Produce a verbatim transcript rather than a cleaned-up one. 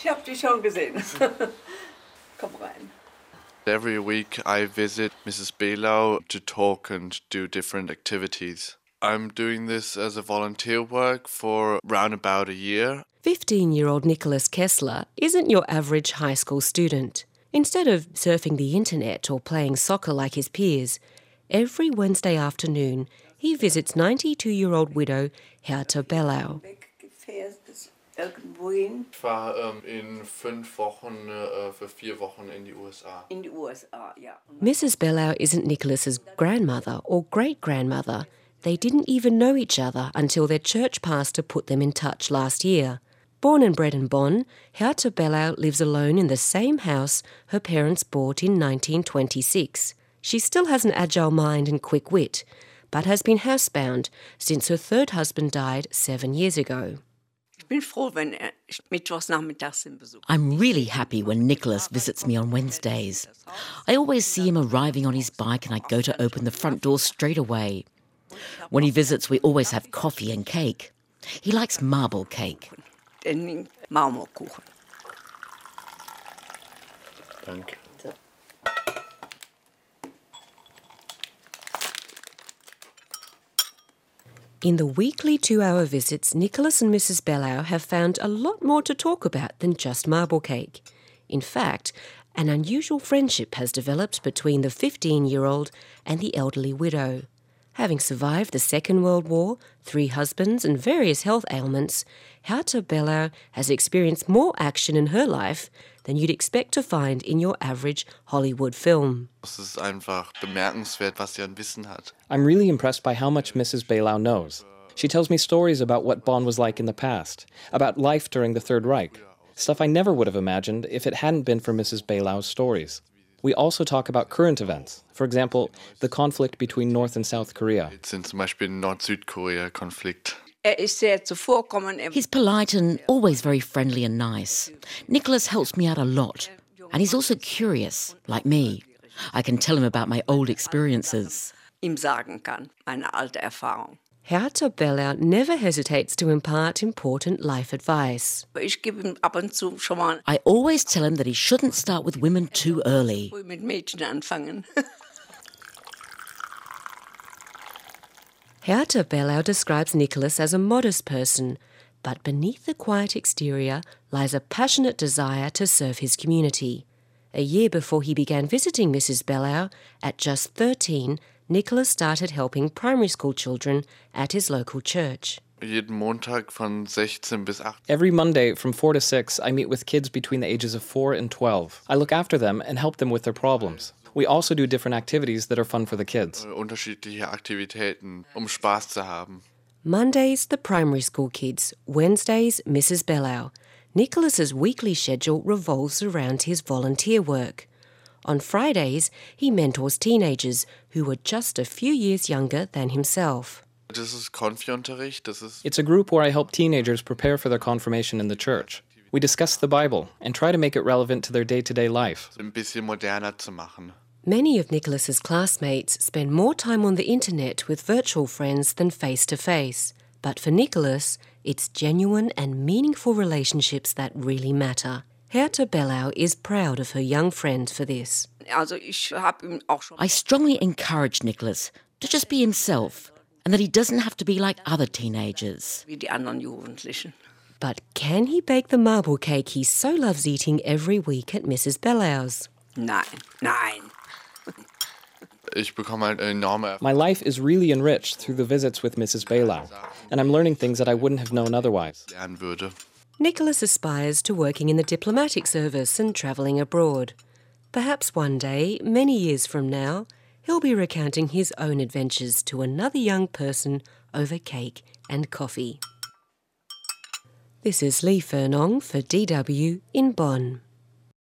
habe dich schon gesehen. Komm rein. Every week I visit Missus Belau to talk and do different activities. I'm doing this as a volunteer work for round about a year. fifteen-year-old Nicholas Kessler isn't your average high school student. Instead of surfing the internet or playing soccer like his peers, every Wednesday afternoon he visits ninety-two-year-old widow Hertha Bellau. Ich war ähm, in fünf Wochen, äh, für vier Wochen in die U S A. In die U S A, ja. Missus Bellau isn't Nicholas's grandmother or great-grandmother. They didn't even know each other until their church pastor put them in touch last year. Born and bred in Bonn, Hertha Bellau lives alone in the same house her parents bought in nineteen twenty-six. She still has an agile mind and quick wit, but has been housebound since her third husband died seven years ago. I'm really happy when Nicholas visits me on Wednesdays. I always see him arriving on his bike and I go to open the front door straight away. When he visits, we always have coffee and cake. He likes marble cake. Marmorkuchen. Danke. In the weekly two-hour visits, Nicholas and Missus Bellau have found a lot more to talk about than just marble cake. In fact, an unusual friendship has developed between the fifteen-year-old and the elderly widow. Having survived the Second World War, three husbands and various health ailments, Hertha Bellau has experienced more action in her life than you'd expect to find in your average Hollywood film. Es ist einfach bemerkenswert, was sie an Wissen hat. I'm really impressed by how much Missus Bellau knows. She tells me stories about what Bonn was like in the past, about life during the Third Reich, stuff I never would have imagined if it hadn't been for Missus Belau's stories. We also talk about current events, for example, the conflict between North and South Korea. Jetzt sind zum Beispiel Nord-Südkorea-Konflikt. He's polite and always very friendly and nice. Nicholas helps me out a lot. And he's also curious, like me. I can tell him about my old experiences. Ihm sagen kann, meine alte Erfahrung. Hertha Bellau never hesitates to impart important life advice. Ich gebe ihm ab und zu schon mal I always tell him that he shouldn't start with women too early. mit Mädchen anfangen. Hertha Bellau describes Nicholas as a modest person, but beneath the quiet exterior lies a passionate desire to serve his community. A year before he began visiting Missus Bellau, at just thirteen, Nicholas started helping primary school children at his local church. Jeden Montag von sechzehn bis achtzehn. Every Monday from four to six, I meet with kids between the ages of four and twelve. I look after them and help them with their problems. We also do different activities that are fun for the kids. Unterschiedliche Aktivitäten, um Spaß zu haben. Mondays, the primary school kids. Wednesdays, Missus Bellau. Nicholas's weekly schedule revolves around his volunteer work. On Fridays, he mentors teenagers who were just a few years younger than himself. Das ist Konfi-Unterricht. Das ist It's a group where I help teenagers prepare for their confirmation in the church. We discuss the Bible and try to make it relevant to their day-to-day life. ein bisschen moderner zu machen. Many of Nicholas's classmates spend more time on the internet with virtual friends than face-to-face. But for Nicholas, it's genuine and meaningful relationships that really matter. Hertha Bellau is proud of her young friend for this. Also ich habe ihm auch schon I strongly encourage Nicholas to just be himself and that he doesn't have to be like other teenagers. wie die anderen Jugendlichen. But can he bake the marble cake he so loves eating every week at Missus Bellau's? Nein, nein. Ich bekomme halt enorme My life is really enriched through the visits with Missus Bellau, and I'm learning things that I wouldn't have known otherwise. lernen würde. Nicholas aspires to working in the diplomatic service and travelling abroad. Perhaps one day, many years from now, he'll be recounting his own adventures to another young person over cake and coffee. This is Lee Furnong for D W in Bonn.